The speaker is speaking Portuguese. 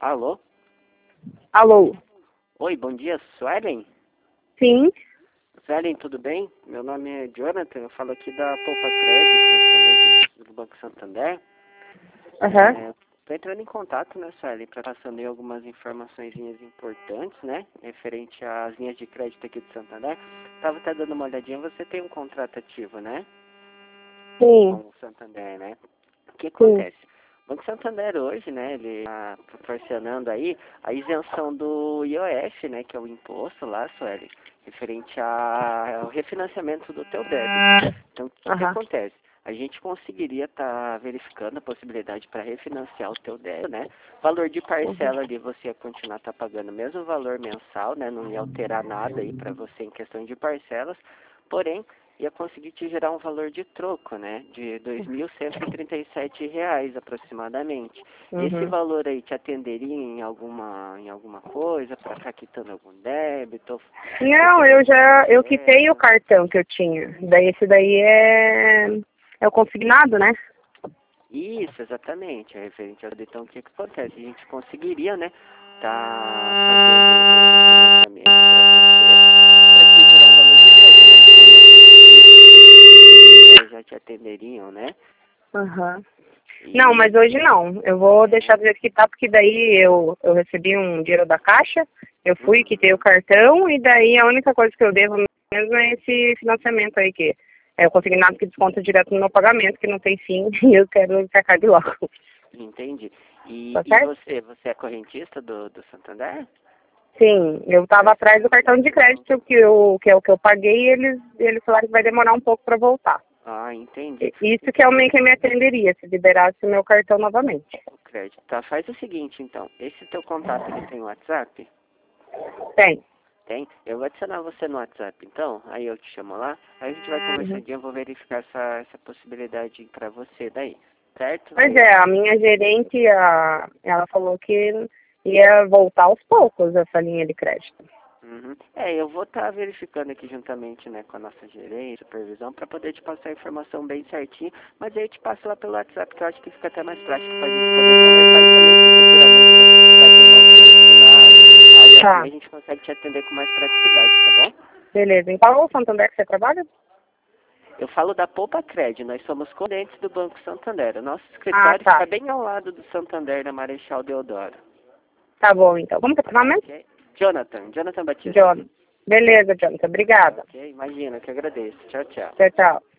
Alô? Alô? Oi, bom dia, Suelen? Sim? Suelen, tudo bem? Meu nome é Jonathan, eu falo aqui da Poupa Crédito, do Banco Santander. Aham. Estou entrando em contato, né, Suelen, para passando aí algumas informações importantes, né, referente às linhas de crédito aqui do Santander. Estava até dando uma olhadinha, você tem um contrato ativo, né? Com Sim. o Santander, né? O que Sim. acontece? O Banco Santander hoje, né, ele está proporcionando aí a isenção do IOF, né, que é o imposto lá, Sueli, referente ao refinanciamento do teu débito. Então, o que Aham. acontece? A gente conseguiria estar verificando a possibilidade para refinanciar o teu débito, né? Valor de Uhum. parcela ali você ia continuar pagando o mesmo valor mensal, né? Não ia alterar nada aí para você em questão de parcelas, porém ia conseguir te gerar um valor de troco, né, de R$ 2.137 aproximadamente. Esse Uhum. valor aí te atenderia em alguma coisa, para estar quitando algum débito, Não, fechando algum eu quitei o projeto? cartão que eu tinha. Daí esse daí é o consignado, né? Isso, exatamente, é referente ao então o que acontece? A gente conseguiria, né, tá fazendo o financiamento para te gerar um valor de troco, né, nesse momento, R$ 2.000 já te atenderiam, né? Aham. Não, E mas hoje não. Eu vou deixar do jeito que tá, porque daí eu recebi um dinheiro da Caixa, eu fui, quitei o uhum. cartão, e daí a única coisa que eu devo mesmo é esse financiamento aí, que é o consignado que desconta direto no meu pagamento, que não tem fim, e eu quero que acabe logo. Entendi. E, Tá e certo? você é correntista do Santander? Sim, eu estava Certo. atrás do cartão de crédito que é o que eu paguei, e eles falaram que vai demorar um pouco para voltar. Ah, entendi. Isso que é o Então, meio que me atenderia, se liberasse o meu cartão novamente. o crédito. Tá, faz o seguinte, então. Esse teu contato, ele tem WhatsApp? Tem. Tem? Eu vou adicionar você no WhatsApp, então. Aí eu te chamo lá. Aí a gente vai Uhum. conversando e eu vou verificar essa possibilidade para você daí. Certo? Pois Aí eu é, a te... minha gerente, ela falou que ia voltar aos poucos essa linha de crédito. Uhum. Eu vou estar verificando aqui juntamente, né, com a nossa gerência, supervisão, para poder te passar a informação bem certinho, mas aí eu te passo lá pelo WhatsApp, que eu acho que fica até mais prático para a gente poder conversar e também se futuramente você precisar de um novo consignado, já assim Tá, a gente consegue te atender com mais praticidade, tá bom? beleza. Em qual Santander que você trabalha? Eu falo da Poupa Cred, nós somos clientes do Banco Santander. O nosso Ah, escritório fica tá. bem ao lado do Santander, na Marechal Deodoro. Tá bom, então. Como que é o nome mesmo? Ok? Jonathan Batista. John. Beleza, Jonathan. Obrigada. Ok? Imagina, que agradeço. Tchau, tchau. Tchau, tchau.